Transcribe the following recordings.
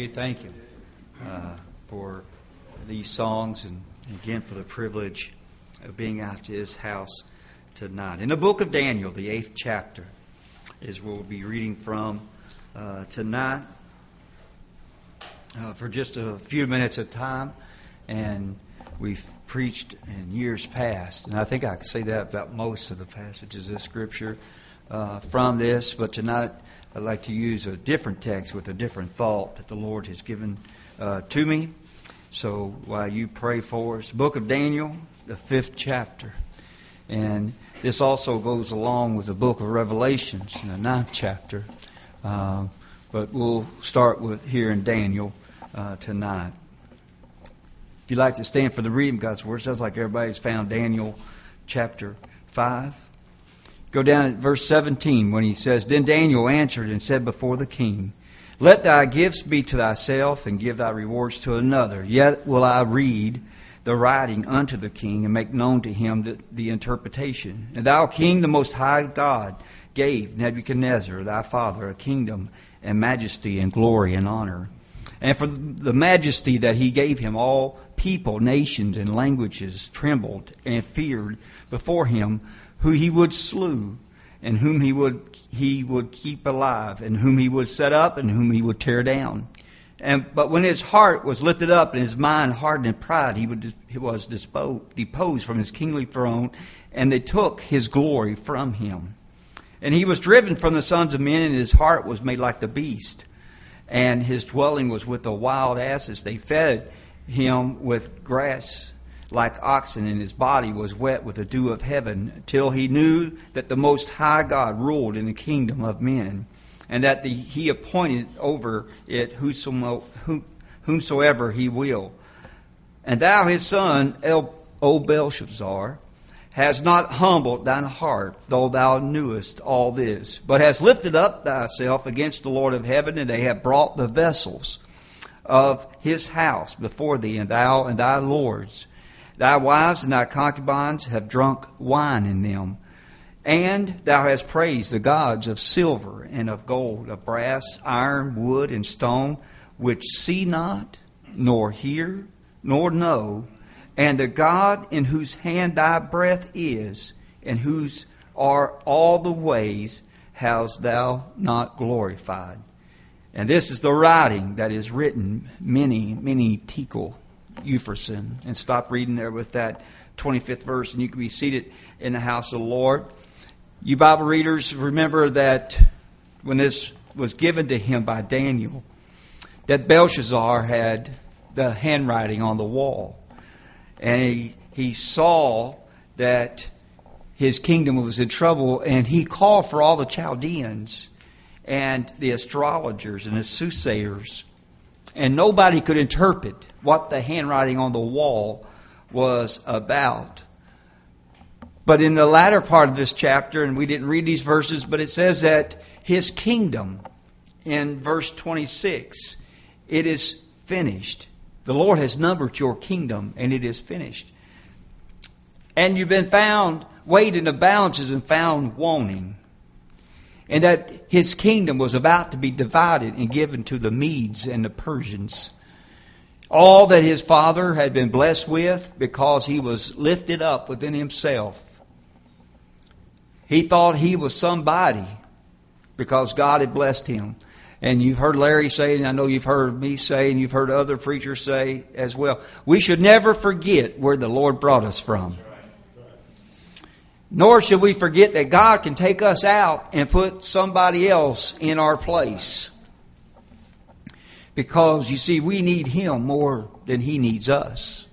Reed, thank you for these songs and again for the privilege of being out to His house tonight. In the book of Daniel, the 8th chapter is where we'll be reading from tonight for just a few minutes of time. And we've preached in years past, and I think I can say that about most of the passages of Scripture from this, but tonight I'd like to use a different text with a different thought that the Lord has given to me. So while you pray for us, book of Daniel, the 5th chapter. And this also goes along with the book of Revelations in the 9th chapter. But we'll start with here in Daniel tonight. If you'd like to stand for the reading of God's Word, sounds like everybody's found Daniel chapter 5. Go down at verse 17 when he says, Then Daniel answered and said before the king, Let thy gifts be to thyself, and give thy rewards to another. Yet will I read the writing unto the king, and make known to him the interpretation. And thou, king, the most high God, gave Nebuchadnezzar thy father a kingdom and majesty and glory and honor. And for the majesty that he gave him, all people, nations, and languages trembled and feared before him, who he would slew, and whom he would keep alive, and whom he would set up, and whom he would tear down. But when his heart was lifted up, and his mind hardened in pride, he was deposed from his kingly throne, and they took his glory from him. And he was driven from the sons of men, and his heart was made like the beast, and his dwelling was with the wild asses. They fed him with grass like oxen, and his body was wet with the dew of heaven, till he knew that the Most High God ruled in the kingdom of men, and that he appointed over it whomsoever he will. And thou, his son, O Belshazzar, hast not humbled thine heart, though thou knewest all this, but hast lifted up thyself against the Lord of heaven, and they have brought the vessels of his house before thee, and thou and thy lords. Thy wives and thy concubines have drunk wine in them. And thou hast praised the gods of silver and of gold, of brass, iron, wood, and stone, which see not, nor hear, nor know, and the God in whose hand thy breath is, and whose are all the ways, hast thou not glorified. And this is the writing that is written, many tekel Upharsin. And stop reading there with that 25th verse, and you can be seated in the house of the Lord. You Bible readers, remember that when this was given to him by Daniel, that Belshazzar had the handwriting on the wall. And he saw that his kingdom was in trouble, and he called for all the Chaldeans and the astrologers and the soothsayers. And nobody could interpret what the handwriting on the wall was about. But in the latter part of this chapter, and we didn't read these verses, but it says that his kingdom, in verse 26, it is finished. The Lord has numbered your kingdom, and it is finished. And you've been found weighed in the balances and found wanting. And that his kingdom was about to be divided and given to the Medes and the Persians. All that his father had been blessed with, because he was lifted up within himself. He thought he was somebody because God had blessed him. And you've heard Larry say, and I know you've heard me say, and you've heard other preachers say as well, we should never forget where the Lord brought us from. Nor should we forget that God can take us out and put somebody else in our place. Because, you see, we need Him more than He needs us.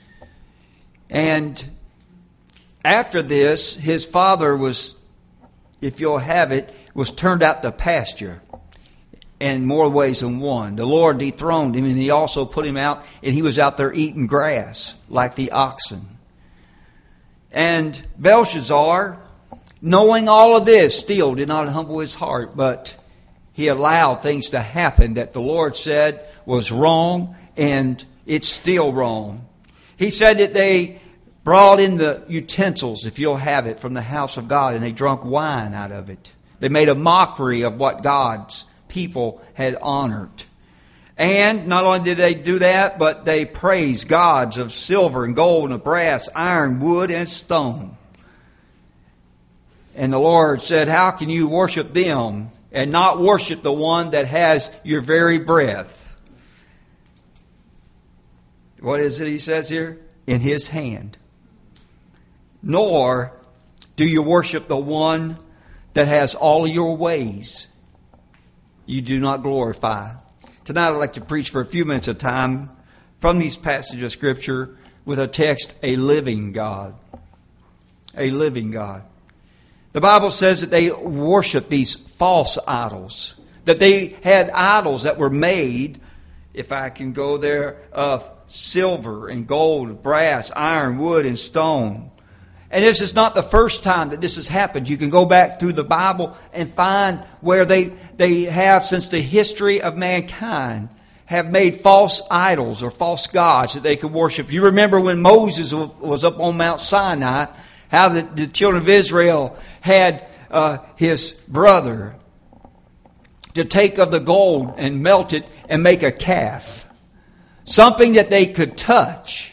And after this, his father was, if you'll have it, was turned out to pasture in more ways than one. The Lord dethroned him, and He also put him out, and he was out there eating grass like the oxen. And Belshazzar, knowing all of this, still did not humble his heart, but he allowed things to happen that the Lord said was wrong, and it's still wrong. He said that they brought in the utensils, if you'll have it, from the house of God, and they drunk wine out of it. They made a mockery of what God's people had honored. And not only did they do that, but they praised gods of silver and gold and brass, iron, wood, and stone. And the Lord said, how can you worship them and not worship the one that has your very breath? What is it he says here? In his hand. Nor do you worship the one that has all your ways you do not glorify. Tonight I'd like to preach for a few minutes of time from these passages of Scripture with a text, a living God. A living God. The Bible says that they worship these false idols. That they had idols that were made, if I can go there, of silver and gold, brass, iron, wood, and stone. And this is not the first time that this has happened. You can go back through the Bible and find where they have, since the history of mankind, have made false idols or false gods that they could worship. You remember when Moses was up on Mount Sinai, how the children of Israel had his brother to take of the gold and melt it and make a calf. Something that they could touch.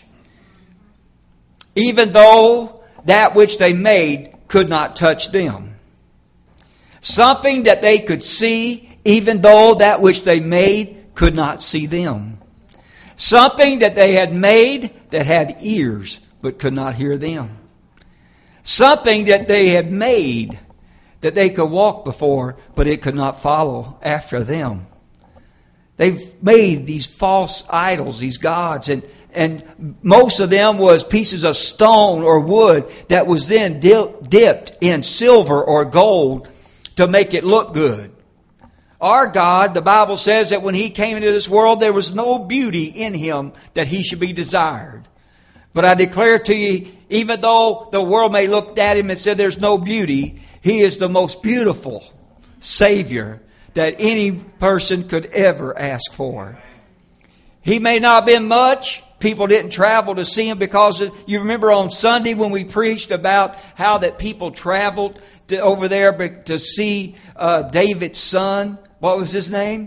Even though that which they made could not touch them. Something that they could see, even though that which they made could not see them. Something that they had made that had ears, but could not hear them. Something that they had made that they could walk before, but it could not follow after them. They've made these false idols, these gods, and most of them was pieces of stone or wood that was then dipped in silver or gold to make it look good. Our God, the Bible says that when He came into this world, there was no beauty in Him that He should be desired. But I declare to you, even though the world may look at Him and say there's no beauty, He is the most beautiful Savior that any person could ever ask for. He may not have been much. People didn't travel to see Him because you remember on Sunday when we preached about how that people traveled over there to see David's son. What was his name?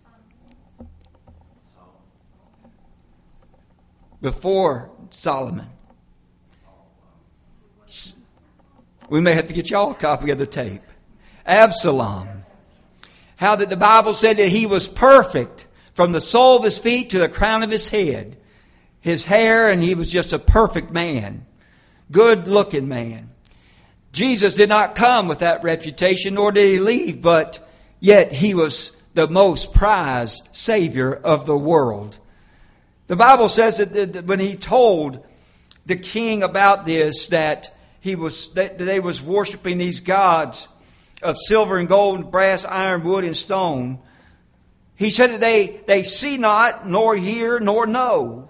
Before Solomon. We may have to get y'all a copy of the tape. Absalom. How that the Bible said that he was perfect from the sole of his feet to the crown of his head. His hair, and he was just a perfect man. Good looking man. Jesus did not come with that reputation, nor did He leave, but yet He was the most prized Savior of the world. The Bible says that when He told the king about this, that they was worshiping these gods of silver and gold and brass, iron, wood, and stone. He said that they see not, nor hear, nor know.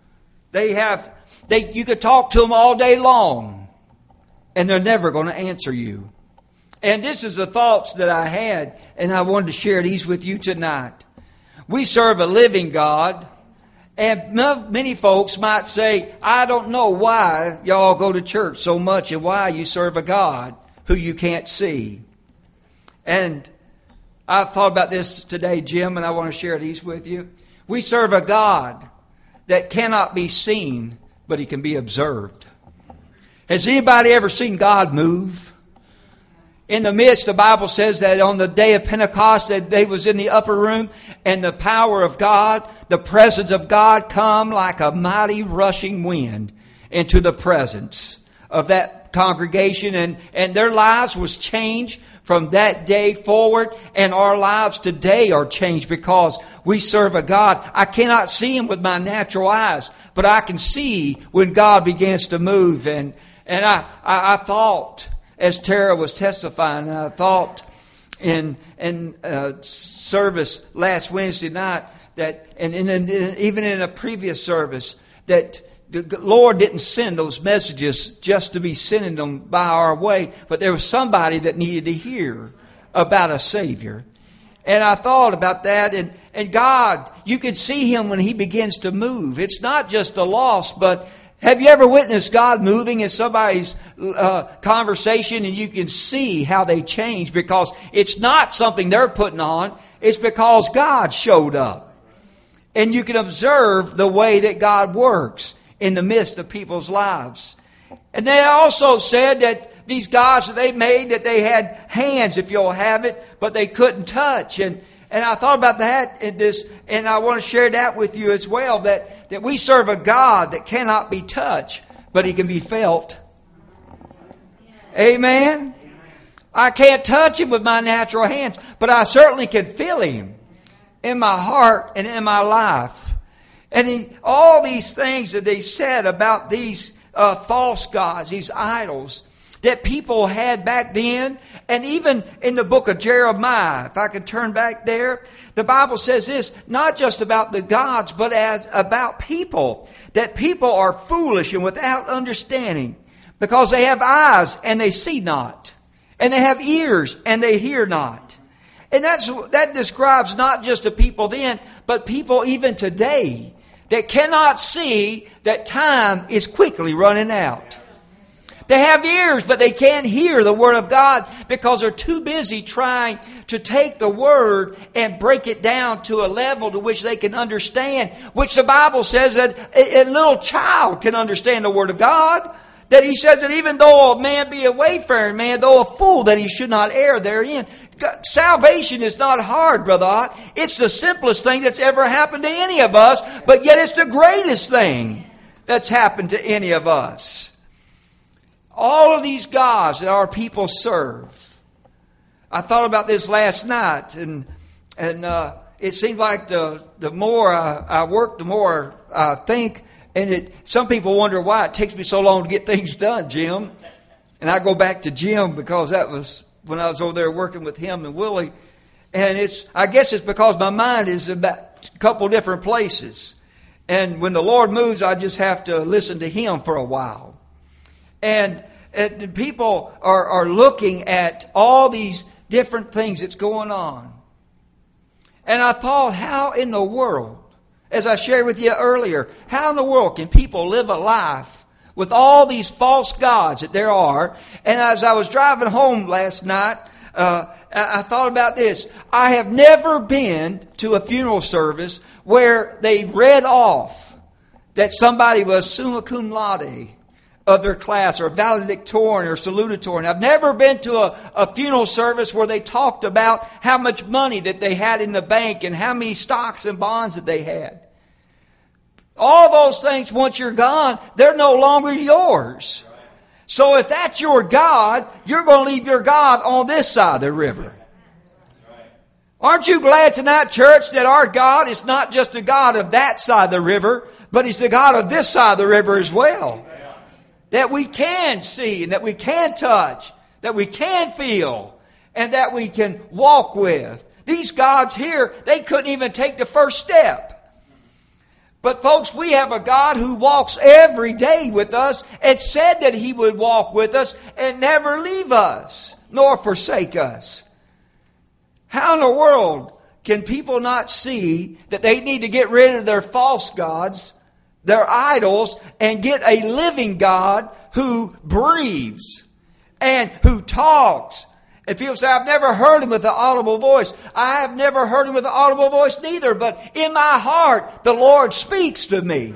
You could talk to them all day long, and they're never going to answer you. And this is the thoughts that I had, and I wanted to share these with you tonight. We serve a living God, and many folks might say, I don't know why y'all go to church so much and why you serve a God who you can't see. And I thought about this today, Jim, and I want to share these with you. We serve a God that cannot be seen, but He can be observed. Has anybody ever seen God move? In the midst, the Bible says that on the day of Pentecost, that they was in the upper room, and the power of God, the presence of God, come like a mighty rushing wind into the presence of that congregation, and their lives was changed from that day forward, and our lives today are changed because we serve a God. I cannot see Him with my natural eyes, but I can see when God begins to move. And I thought, as Tara was testifying, I thought in service last Wednesday night that, and even in a previous service, that the Lord didn't send those messages just to be sending them by our way, but there was somebody that needed to hear about a Savior. And I thought about that, and God, you can see Him when He begins to move. It's not just the lost, but have you ever witnessed God moving in somebody's conversation, and you can see how they change because it's not something they're putting on, it's because God showed up. And you can observe the way that God works in the midst of people's lives. And they also said that these gods that they made, that they had hands, if you'll have it, but they couldn't touch. And I thought about that in this, and I want to share that with you as well, that we serve a God that cannot be touched, but He can be felt. Amen? I can't touch Him with my natural hands, but I certainly can feel Him in my heart and in my life. And all these things that they said about these false gods, these idols that people had back then, and even in the book of Jeremiah, if I could turn back there, the Bible says this, not just about the gods, but about people, that people are foolish and without understanding, because they have eyes and they see not, and they have ears and they hear not. And that describes not just the people then, but people even today that cannot see that time is quickly running out. They have ears, but they can't hear the Word of God because they're too busy trying to take the Word and break it down to a level to which they can understand, which the Bible says that a little child can understand the Word of God. That He says that even though a man be a wayfaring man, though a fool, that he should not err therein. Salvation is not hard, Brother Ott. It's the simplest thing that's ever happened to any of us, but yet it's the greatest thing that's happened to any of us. All of these gods that our people serve. I thought about this last night, and it seemed like the more I work, the more I think. And some people wonder why it takes me so long to get things done, Jim. And I go back to Jim because that was when I was over there working with him and Willie. And I guess it's because my mind is about a couple different places. And when the Lord moves, I just have to listen to Him for a while. And people are looking at all these different things that's going on. And I thought, how in the world, as I shared with you earlier, how in the world can people live a life with all these false gods that there are? And as I was driving home last night, I thought about this. I have never been to a funeral service where they read off that somebody was summa cum laude of their class, or valedictorian or salutatorian. I've never been to a funeral service where they talked about how much money that they had in the bank and how many stocks and bonds that they had. All those things, once you're gone, they're no longer yours. So if that's your God, you're going to leave your God on this side of the river. Aren't you glad tonight, church, that our God is not just the God of that side of the river, but He's the God of this side of the river as well? That we can see, and that we can touch, that we can feel, and that we can walk with. These gods here, they couldn't even take the first step. But folks, we have a God who walks every day with us and said that He would walk with us and never leave us, nor forsake us. How in the world can people not see that they need to get rid of their false gods, their idols, and get a living God who breathes and who talks? And people say, I've never heard Him with an audible voice. I have never heard Him with an audible voice neither, but in my heart, the Lord speaks to me.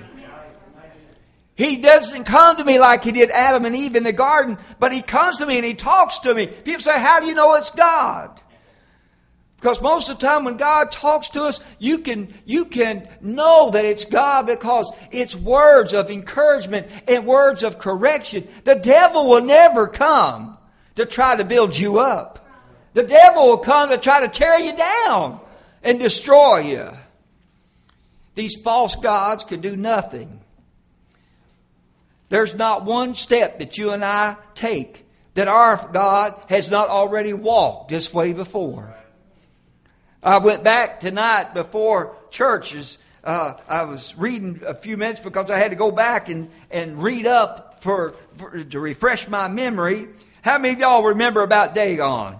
He doesn't come to me like He did Adam and Eve in the garden, but He comes to me and He talks to me. People say, how do you know it's God? Because most of the time when God talks to us, you can know that it's God because it's words of encouragement and words of correction. The devil will never come to try to build you up. The devil will come to try to tear you down and destroy you. These false gods could do nothing. There's not one step that you and I take that our God has not already walked this way before. I went back tonight before churches. I was reading a few minutes because I had to go back and read up to refresh my memory. How many of y'all remember about Dagon?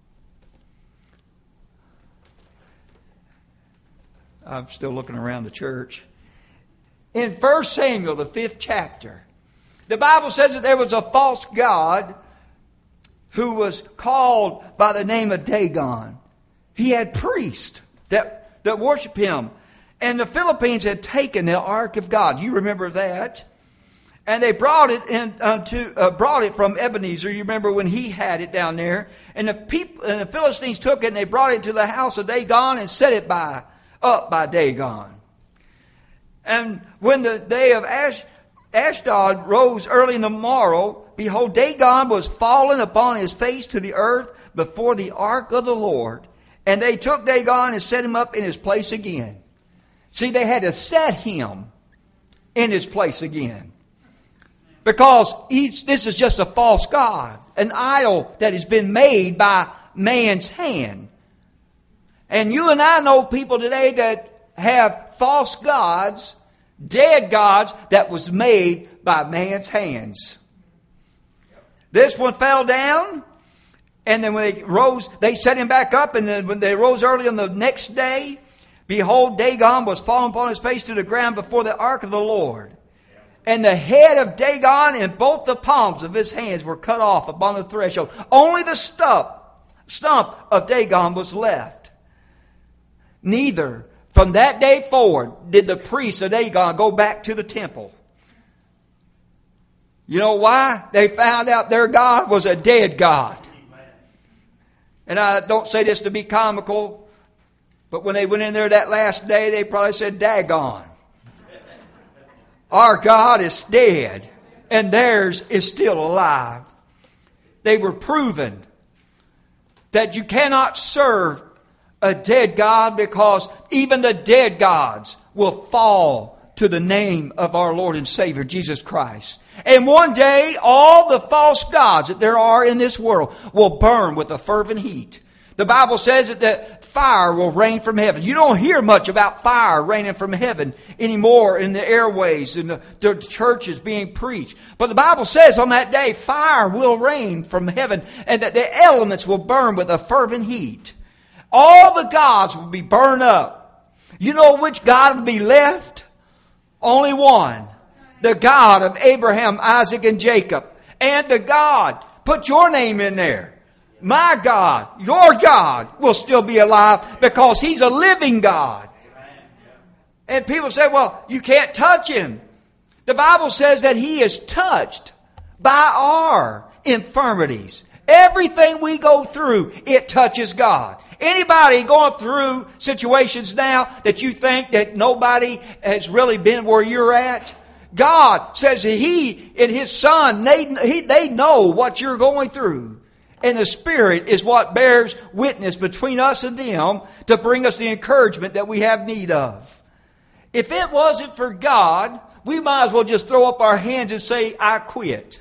I'm still looking around the church. In 1 Samuel, the 5th chapter, the Bible says that there was a false god who was called by the name of Dagon. He had priests that worship him. And the Philippines had taken the Ark of God. You remember that? And they brought it brought it from Ebenezer. You remember when he had it down there. And the Philistines took it and they brought it to the house of Dagon and set it up by Dagon. And when the day of Ashdod rose early in the morrow, behold, Dagon was fallen upon his face to the earth before the ark of the Lord. And they took Dagon and set him up in his place again. See, they had to set him in his place again. Because this is just a false god, an idol that has been made by man's hand. And you and I know people today that have false gods, dead gods that was made by man's hands. This one fell down, and then when they rose, they set him back up, and then when they rose early on the next day, behold, Dagon was fallen upon his face to the ground before the ark of the Lord. And the head of Dagon and both the palms of his hands were cut off upon the threshold. Only the stump of Dagon was left. Neither from that day forward did the priests of Dagon go back to the temple. You know why? They found out their God was a dead God. And I don't say this to be comical, but when they went in there that last day, they probably said, "Dagon. Our God is dead, and theirs is still alive." They were proven that you cannot serve a dead God, because even the dead gods will fall to the name of our Lord and Savior, Jesus Christ. And one day, all the false gods that there are in this world will burn with a fervent heat. The Bible says that fire will rain from heaven. You don't hear much about fire raining from heaven anymore in the airways and the churches being preached. But the Bible says on that day, fire will rain from heaven, and that the elements will burn with a fervent heat. All the gods will be burned up. You know which God will be left? Only one. The God of Abraham, Isaac, and Jacob. And the God, put your name in there. My God, your God will still be alive, because He's a living God. And people say, well, you can't touch Him. The Bible says that He is touched by our infirmities. Everything we go through, it touches God. Anybody going through situations now that you think that nobody has really been where you're at? God says that He and His Son, they know what you're going through. And the Spirit is what bears witness between us and them to bring us the encouragement that we have need of. If it wasn't for God, we might as well just throw up our hands and say, "I quit."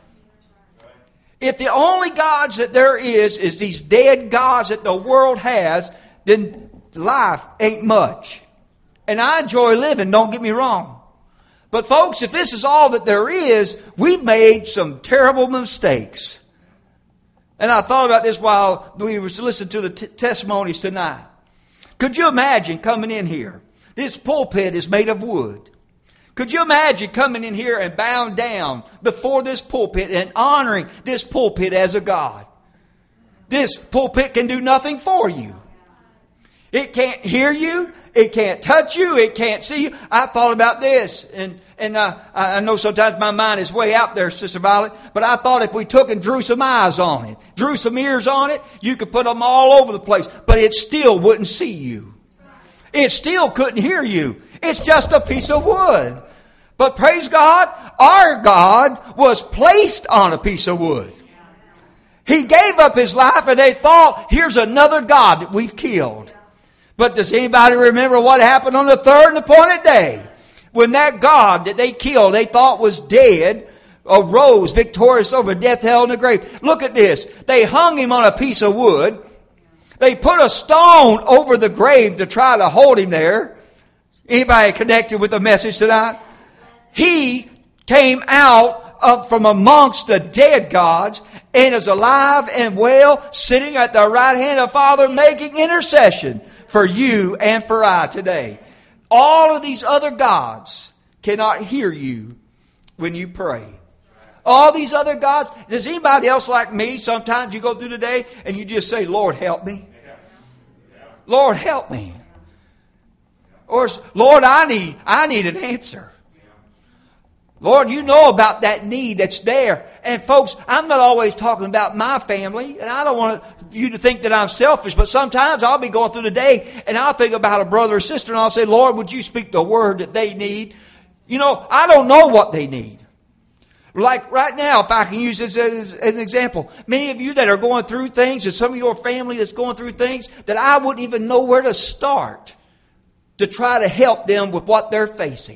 If the only gods that there is these dead gods that the world has, then life ain't much. And I enjoy living, don't get me wrong. But folks, if this is all that there is, we've made some terrible mistakes. And I thought about this while we were listening to the testimonies tonight. Could you imagine coming in here? This pulpit is made of wood. Could you imagine coming in here and bowing down before this pulpit and honoring this pulpit as a God? This pulpit can do nothing for you. It can't hear you. It can't touch you. It can't see you. I thought about this, and I know sometimes my mind is way out there, Sister Violet, but I thought if we took and drew some eyes on it, drew some ears on it, you could put them all over the place, but it still wouldn't see you. It still couldn't hear you. It's just a piece of wood. But praise God, our God was placed on a piece of wood. He gave up His life, and they thought, here's another God that we've killed. But does anybody remember what happened on the third and appointed day? When that God that they killed, they thought was dead, arose victorious over death, hell, and the grave. Look at this. They hung Him on a piece of wood. They put a stone over the grave to try to hold Him there. Anybody connected with the message tonight? He came out from amongst the dead gods and is alive and well, sitting at the right hand of Father, making intercession for you and for I today. All of these other gods cannot hear you when you pray. All these other gods. Does anybody else like me? Sometimes you go through the day and you just say, "Lord, help me. Lord, help me." Or, Lord, I need an answer. Lord, you know about that need that's there. And folks, I'm not always talking about my family, and I don't want you to think that I'm selfish, but sometimes I'll be going through the day and I'll think about a brother or sister and I'll say, Lord, would you speak the word that they need? You know, I don't know what they need. Like right now, if I can use this as an example, many of you that are going through things, and some of your family that's going through things that I wouldn't even know where to start to try to help them with what they're facing.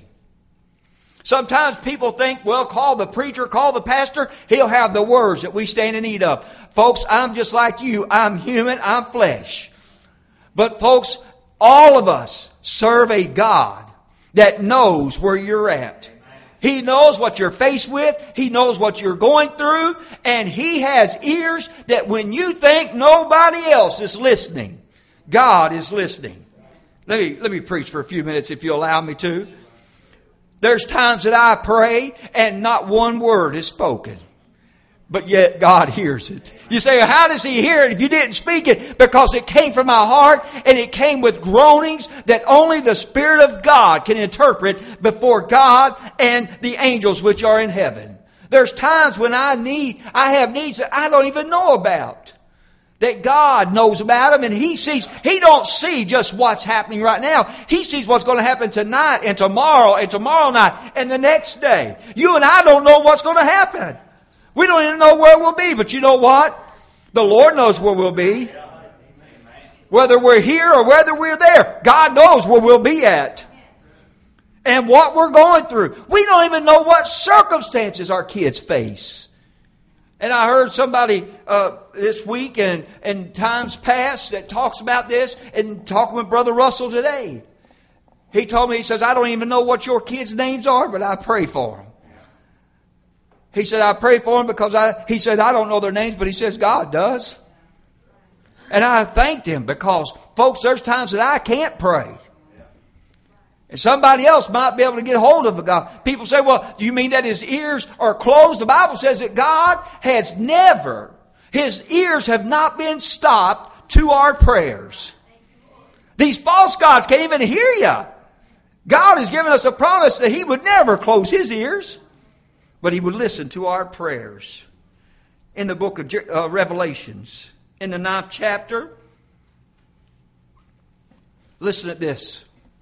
Sometimes people think, well, call the preacher, call the pastor. He'll have the words that we stand in need of. Folks, I'm just like you. I'm human. I'm flesh. But folks, all of us serve a God that knows where you're at. He knows what you're faced with. He knows what you're going through. And He has ears that when you think nobody else is listening, God is listening. Let me preach for a few minutes if you allow me to. There's times that I pray and not one word is spoken. But yet God hears it. You say, how does He hear it if you didn't speak it? Because it came from my heart and it came with groanings that only the Spirit of God can interpret before God and the angels which are in heaven. There's times when I have needs that I don't even know about. That God knows about them, and He don't see just what's happening right now. He sees what's going to happen tonight and tomorrow night and the next day. You and I don't know what's going to happen. We don't even know where we'll be, but you know what? The Lord knows where we'll be. Whether we're here or whether we're there, God knows where we'll be at. And what we're going through. We don't even know what circumstances our kids face. And I heard somebody this week and times past that talks about this, and talking with Brother Russell today. He told me, he says, I don't even know what your kids' names are, but I pray for them. He said, I pray for them because he said, I don't know their names, but he says, God does. And I thanked him because, folks, there's times that I can't pray. And somebody else might be able to get hold of God. People say, well, do you mean that His ears are closed? The Bible says that God has never, His ears have not been stopped to our prayers. These false gods can't even hear you. God has given us a promise that He would never close His ears, but He would listen to our prayers. In the book of Revelations, in the 9th chapter, listen to this.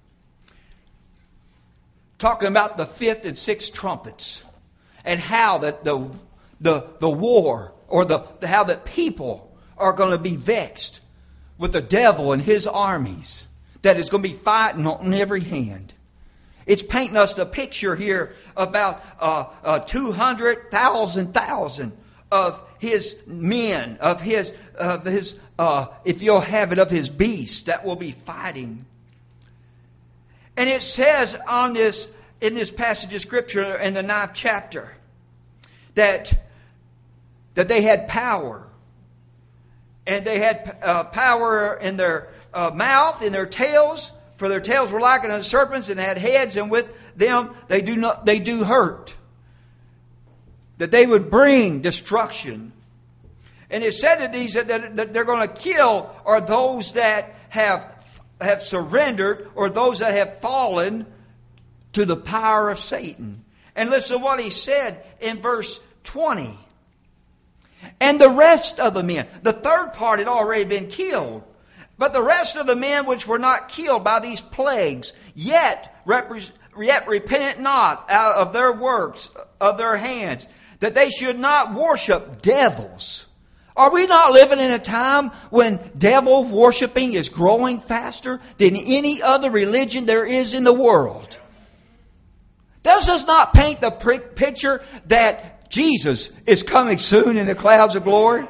Talking about the 5th and 6th trumpets, and how that the war, or how that people are going to be vexed with the devil and his armies that is going to be fighting on every hand. It's painting us the picture here about 200,000 of His men, of his if you'll have it, of His beasts that will be fighting. And it says in this passage of Scripture in the 9th chapter that they had power. And they had power in their mouth, in their tails, for their tails were like unto serpents, and had heads, and with them they do hurt. That they would bring destruction. And it said that these that they're going to kill are those that have surrendered, or those that have fallen to the power of Satan. And listen to what he said in verse 20. And the rest of the men, the third part had already been killed, but the rest of the men which were not killed by these plagues, yet repented not out of their works of their hands, that they should not worship devils. Are we not living in a time when devil worshiping is growing faster than any other religion there is in the world? Does this not paint the picture that Jesus is coming soon in the clouds of glory?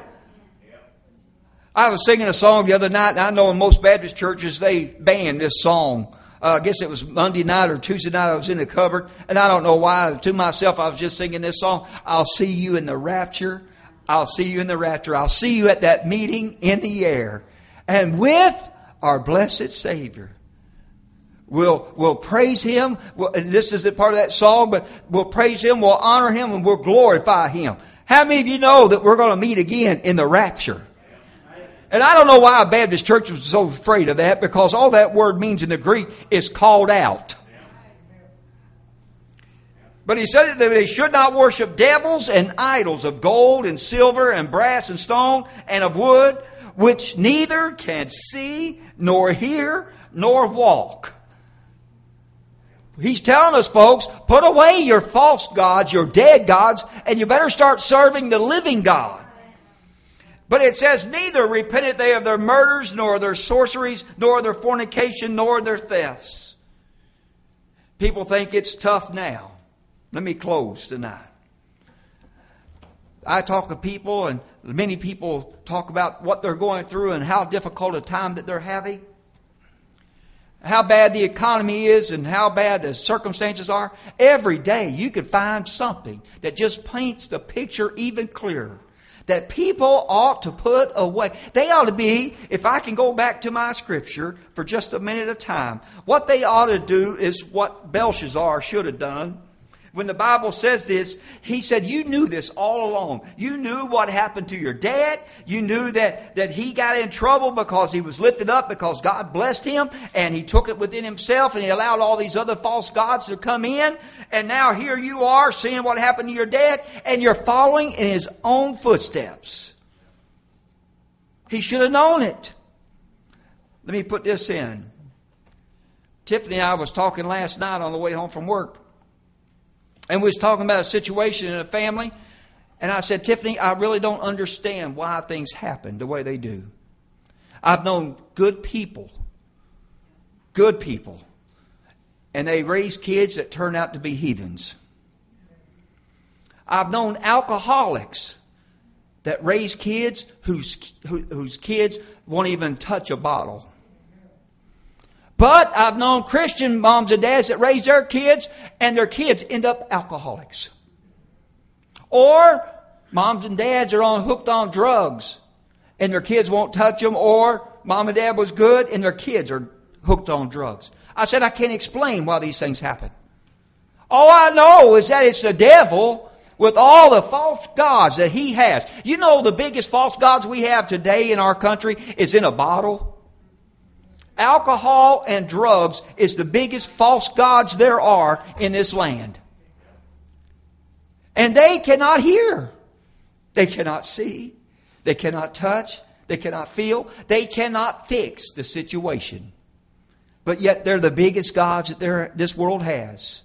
I was singing a song the other night, and I know in most Baptist churches they ban this song. I guess it was Monday night or Tuesday night I was in the cupboard, and I don't know why. To myself, I was just singing this song. I'll see you in the rapture. I'll see you in the rapture. I'll see you at that meeting in the air. And with our blessed Savior, we'll praise Him. And this is the part of that song, but we'll praise Him, we'll honor Him, and we'll glorify Him. How many of you know that we're going to meet again in the rapture? And I don't know why a Baptist church was so afraid of that, because all that word means in the Greek is called out. But he said that they should not worship devils and idols of gold and silver and brass and stone and of wood, which neither can see nor hear nor walk. He's telling us, folks, put away your false gods, your dead gods, and you better start serving the living God. But it says, neither repented they of their murders, nor their sorceries, nor their fornication, nor their thefts. People think it's tough now. Let me close tonight. I talk to people, and many people talk about what they're going through and how difficult a time that they're having. How bad the economy is and how bad the circumstances are. Every day you could find something that just paints the picture even clearer. That people ought to put away. They ought to be, if I can go back to my scripture for just a minute of time, what they ought to do is what Belshazzar should have done. When the Bible says this, he said, you knew this all along. You knew what happened to your dad. You knew that he got in trouble because he was lifted up, because God blessed him, and he took it within himself, and he allowed all these other false gods to come in. And now here you are seeing what happened to your dad, and you're following in his own footsteps. He should have known it. Let me put this in. Tiffany and I was talking last night on the way home from work. And we was talking about a situation in a family. And I said, Tiffany, I really don't understand why things happen the way they do. I've known good people. And they raise kids that turn out to be heathens. I've known alcoholics that raise kids whose kids won't even touch a bottle. But I've known Christian moms and dads that raise their kids, and their kids end up alcoholics. Or moms and dads are hooked on drugs, and their kids won't touch them. Or mom and dad was good, and their kids are hooked on drugs. I said, I can't explain why these things happen. All I know is that it's the devil with all the false gods that he has. You know, the biggest false gods we have today in our country is in a bottle. Alcohol and drugs is the biggest false gods there are in this land. And they cannot hear. They cannot see. They cannot touch. They cannot feel. They cannot fix the situation. But yet they're the biggest gods that this world has.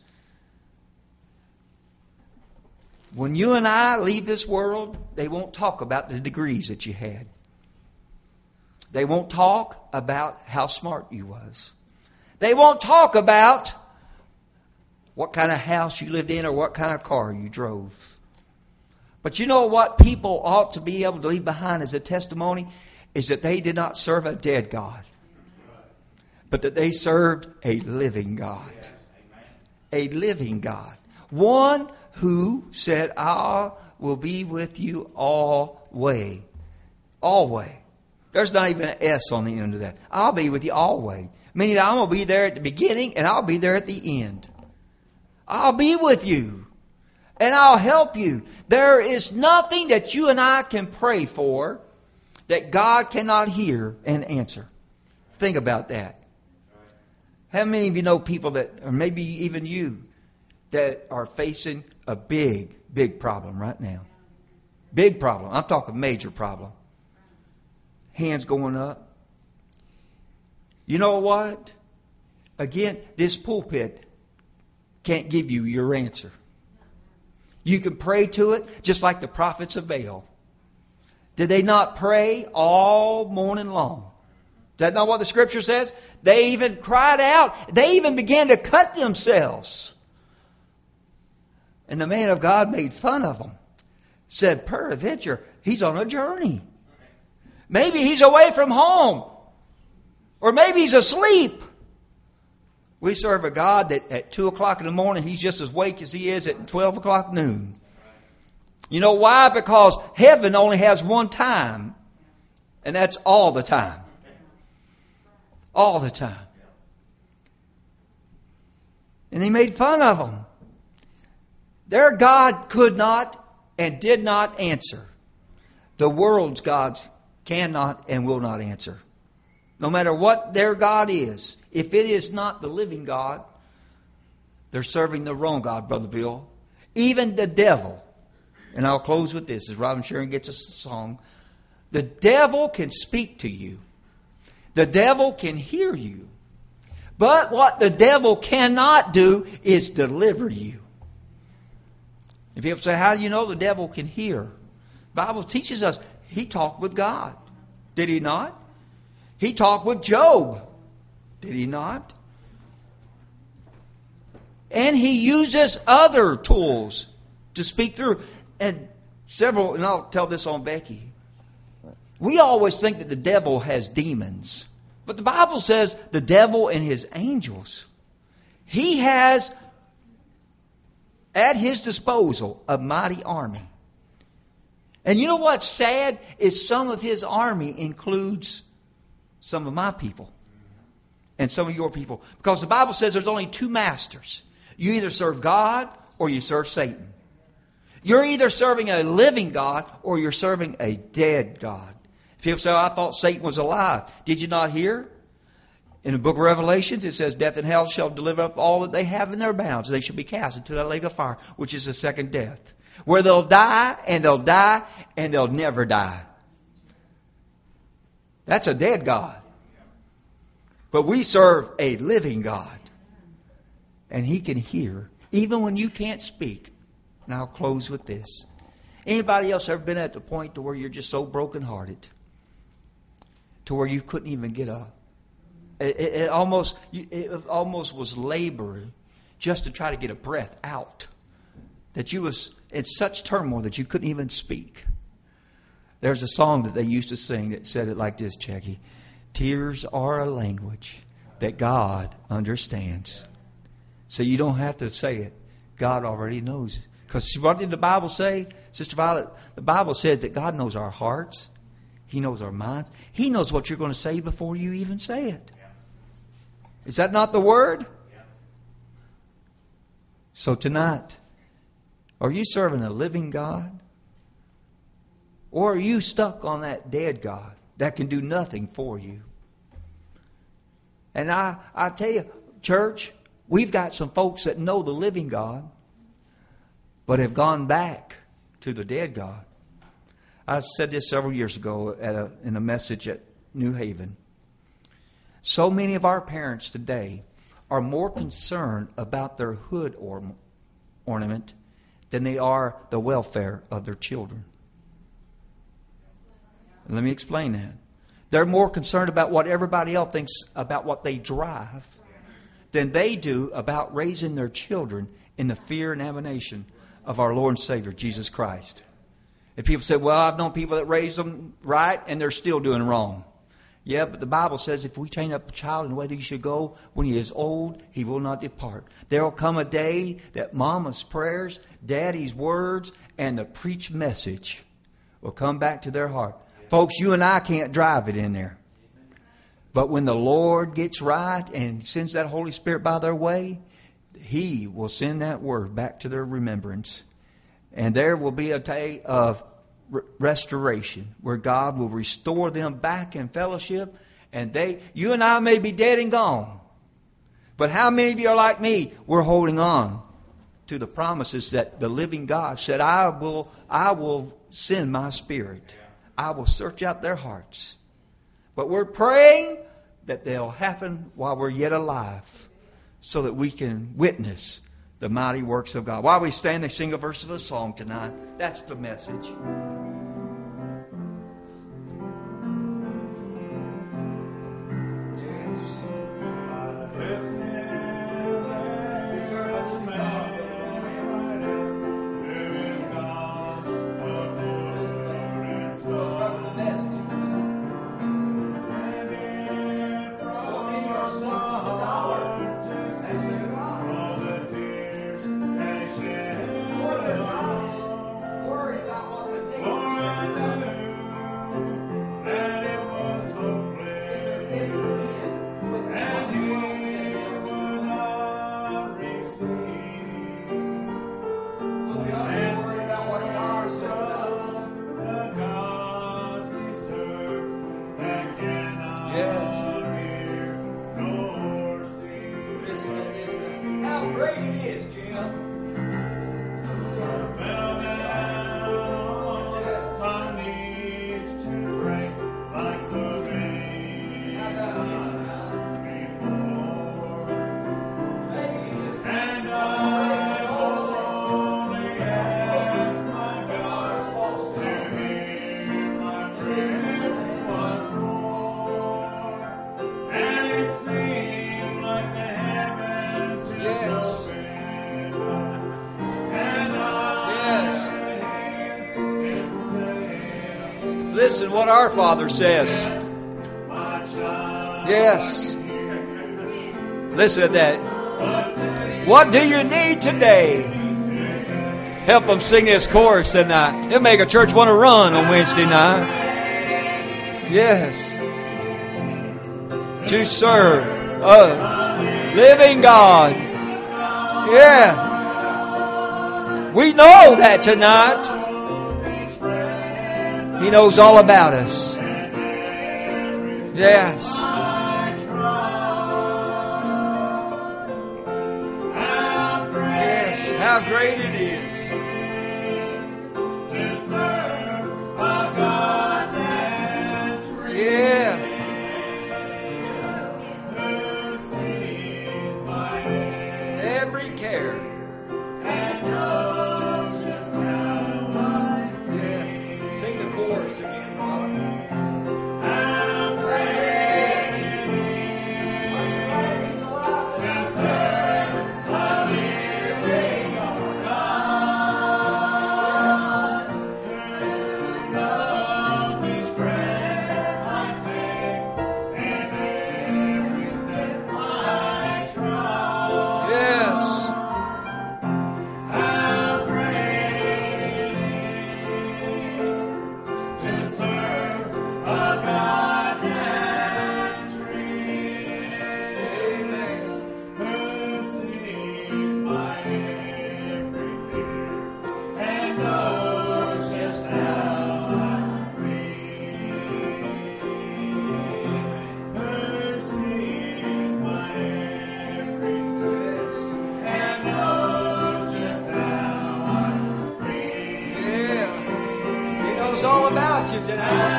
When you and I leave this world, they won't talk about the degrees that you had. They won't talk about how smart you was. They won't talk about what kind of house you lived in or what kind of car you drove. But you know what people ought to be able to leave behind as a testimony is that they did not serve a dead God, but that they served a living God. A living God. One who said, I will be with you always. Always. There's not even an S on the end of that. I'll be with you always. Meaning I'm going to be there at the beginning and I'll be there at the end. I'll be with you. And I'll help you. There is nothing that you and I can pray for that God cannot hear and answer. Think about that. How many of you know people that, or maybe even you, that are facing a big, big problem right now? Big problem. I'm talking major problem. Hands going up. You know what? Again, this pulpit can't give you your answer. You can pray to it just like the prophets of Baal. Did they not pray all morning long? Is that not what the scripture says? They even cried out. They even began to cut themselves. And the man of God made fun of them. Said, peradventure, he's on a journey. Maybe he's away from home. Or maybe he's asleep. We serve a God that at 2 o'clock in the morning, he's just as awake as he is at 12 o'clock noon. You know why? Because heaven only has one time. And that's all the time. All the time. And he made fun of them. Their God could not and did not answer. The world's gods cannot and will not answer. No matter what their God is, if it is not the living God, they're serving the wrong God, Brother Bill. Even the devil, and I'll close with this as Robin Sharon gets us a song. The devil can speak to you. The devil can hear you. But what the devil cannot do is deliver you. If people say, how do you know the devil can hear? The Bible teaches us he talked with God. Did he not? He talked with Job. Did he not? And he uses other tools to speak through. And I'll tell this on Becky. We always think that the devil has demons. But the Bible says the devil and his angels. He has at his disposal a mighty army. And you know what's sad is some of his army includes some of my people and some of your people. Because the Bible says there's only two masters. You either serve God or you serve Satan. You're either serving a living God or you're serving a dead God. People say, I thought Satan was alive. Did you not hear? In the book of Revelations, it says, death and hell shall deliver up all that they have in their bounds. They shall be cast into that lake of fire, which is the second death. Where they'll die, and they'll never die. That's a dead God. But we serve a living God. And He can hear, even when you can't speak. And I'll close with this. Anybody else ever been at the point to where you're just so brokenhearted? To where you couldn't even get up? It almost was labor just to try to get a breath out. That you was in such turmoil that you couldn't even speak. There's a song that they used to sing that said it like this, Jackie. Tears are a language that God understands. So you don't have to say it. God already knows it. Because what did the Bible say? Sister Violet, the Bible says that God knows our hearts. He knows our minds. He knows what you're going to say before you even say it. Is that not the Word? So tonight, are you serving a living God? Or are you stuck on that dead God that can do nothing for you? And I tell you, church, we've got some folks that know the living God, but have gone back to the dead God. I said this several years ago in a message at New Haven. So many of our parents today are more concerned about their hood ornament than they are the welfare of their children. Let me explain that. They're more concerned about what everybody else thinks about what they drive than they do about raising their children in the fear and admonition of our Lord and Savior, Jesus Christ. And people say, well, I've known people that raised them right and they're still doing wrong. Yeah, but the Bible says if we train up a child in the way that he should go, when he is old, he will not depart. There will come a day that mama's prayers, daddy's words, and the preached message will come back to their heart. Folks, you and I can't drive it in there. But when the Lord gets right and sends that Holy Spirit by their way, He will send that word back to their remembrance. And there will be a day of restoration where God will restore them back in fellowship. And you and I may be dead and gone. But how many of you are like me? We're holding on to the promises that the living God said, I will send my Spirit. I will search out their hearts. But we're praying that they'll happen while we're yet alive, so that we can witness the mighty works of God. While we stand and sing a verse of a song tonight, that's the message. how great it is, Jim. Listen what our Father says. Yes. Listen to that. What do you need today? Help them sing this chorus tonight. It'll make a church want to run on Wednesday night. Yes. To serve a living God. Yeah. We know that tonight. He knows all about us. Yes. Yes, how great it is to serve a God that's real. Yeah. Who sees my every care and knows just how I feel. Sing the chorus again, Bob. I'm ready to serve a living God who knows each breath I take and every step I try. Yes. I'm ready to serve a God that's real. Amen. Who sees my every fear and knows just how I feel. Who sees my every twist and knows just how I feel. Yeah. He knows all about you tonight.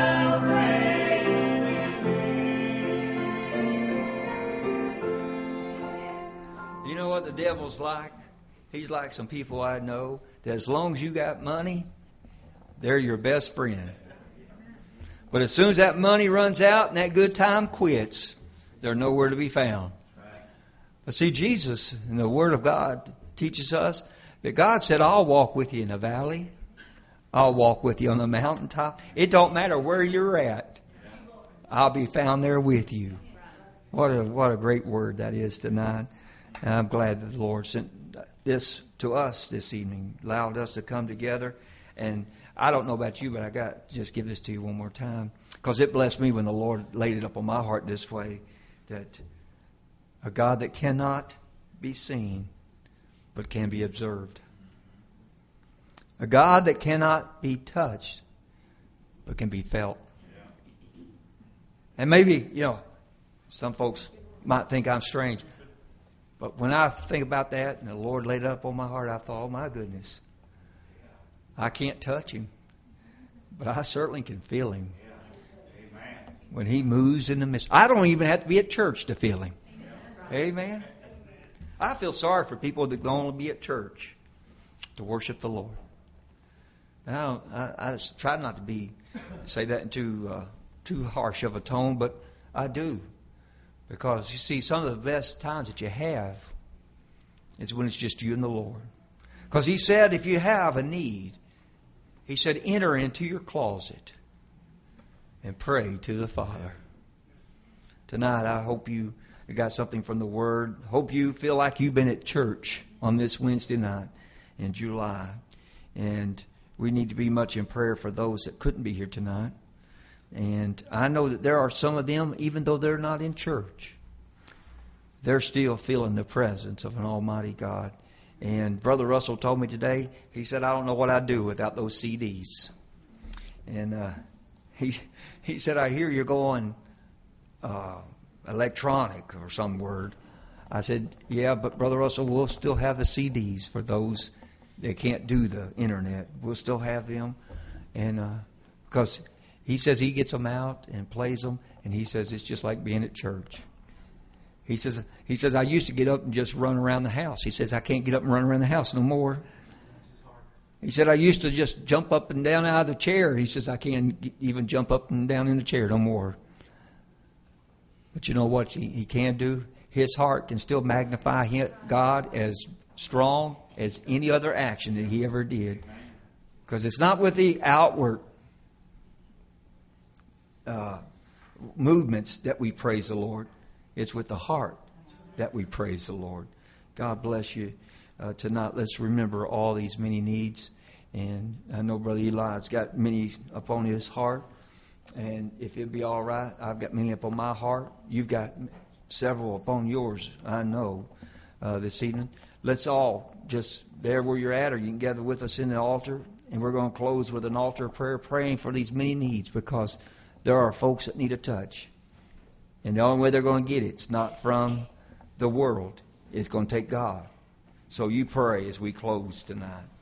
You know what the devil's like? He's like some people I know that as long as you got money, they're your best friend. But as soon as that money runs out and that good time quits, they're nowhere to be found. But see, Jesus in the Word of God teaches us that God said, I'll walk with you in the valley. I'll walk with you on the mountaintop. It don't matter where you're at. I'll be found there with you. What a great word that is tonight. And I'm glad that the Lord sent this to us this evening, allowed us to come together. And I don't know about you, but I got to just give this to you one more time, because it blessed me when the Lord laid it up on my heart this way, that a God that cannot be seen but can be observed. A God that cannot be touched but can be felt. And maybe, some folks might think I'm strange. But when I think about that and the Lord laid it up on my heart, I thought, oh my goodness, I can't touch Him, but I certainly can feel Him. When He moves in the midst. I don't even have to be at church to feel Him. Amen. I feel sorry for people that don't only be at church to worship the Lord. Now, I try not to say that in too harsh of a tone, but I do. Because, you see, some of the best times that you have is when it's just you and the Lord. Because He said if you have a need, He said enter into your closet and pray to the Father. Tonight, I hope you got something from the Word. Hope you feel like you've been at church on this Wednesday night in July. And we need to be much in prayer for those that couldn't be here tonight. And I know that there are some of them, even though they're not in church, they're still feeling the presence of an almighty God. And Brother Russell told me today, he said, I don't know what I'd do without those CDs. And he said, I hear you're going electronic or some word. I said, yeah, but Brother Russell, we'll still have the CDs for those that can't do the internet. We'll still have them. And because he says he gets them out and plays them, and he says it's just like being at church. He says I used to get up and just run around the house. He says I can't get up and run around the house no more. He said I used to just jump up and down out of the chair. He says I can't even jump up and down in the chair no more. But you know what he can do? His heart can still magnify God as strong as any other action that he ever did. Because it's not with the outward movements that we praise the Lord. It's with the heart that we praise the Lord. God bless you tonight. Let's remember all these many needs. And I know Brother Eli's got many upon his heart. And if it'd be all right, I've got many upon my heart. You've got several upon yours, I know, this evening. Let's all just there where you're at, or you can gather with us in the altar. And we're going to close with an altar of prayer, praying for these many needs, because there are folks that need a touch. And the only way they're going to get it's not from the world. It's going to take God. So you pray as we close tonight.